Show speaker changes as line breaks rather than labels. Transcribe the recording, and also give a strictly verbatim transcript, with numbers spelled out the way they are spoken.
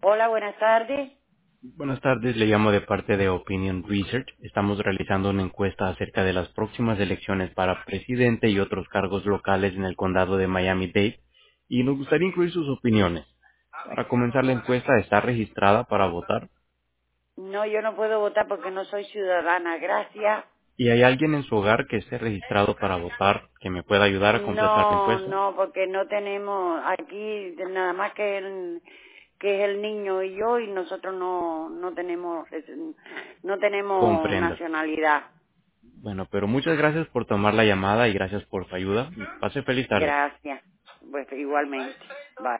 Hola, buenas tardes.
Buenas tardes, le llamo de parte de Opinion Research. Estamos realizando una encuesta acerca de las próximas elecciones para presidente y otros cargos locales en el condado de Miami-Dade y nos gustaría incluir sus opiniones. Para comenzar la encuesta, ¿está registrada para votar?
No, yo no puedo votar porque no soy ciudadana, gracias.
¿Y hay alguien en su hogar que esté registrado para votar que me pueda ayudar a completar la
No,
encuesta?
no, porque no tenemos aquí nada más que el que es el niño y yo y nosotros no no tenemos no tenemos
Comprendo.
nacionalidad.
Bueno, pero muchas gracias por tomar la llamada y gracias por su ayuda. Pase feliz tarde.
Gracias. Pues igualmente. Bye.